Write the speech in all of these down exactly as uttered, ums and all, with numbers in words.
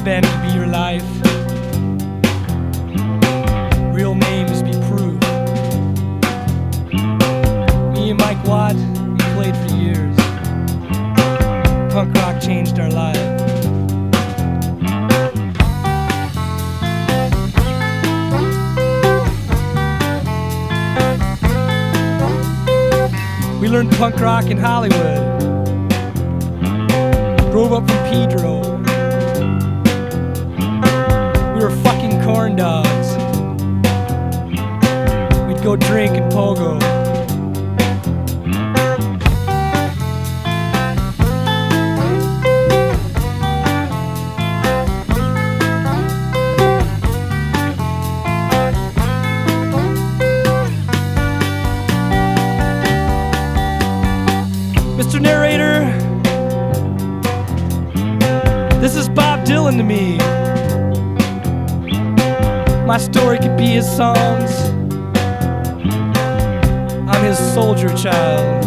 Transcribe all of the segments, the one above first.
band could be your life. Real names be proof. Me and Mike Watt, we played for years. Punk rock changed our lives. We learned punk rock in Hollywood. Drove up from Pedro. We were fucking corn dogs. We'd go drink and pogo. Mister Narrator, this is Bob Dylan to me. My story could be his songs. I'm his soldier child.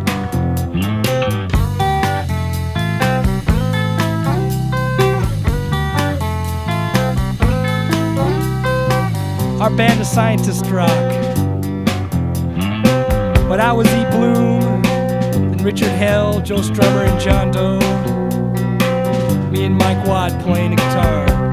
Our band is scientist rock, but I was E. Bloom, and Richard Hell, Joe Strummer, and John Doe. Me and Mike Watt playing the guitar.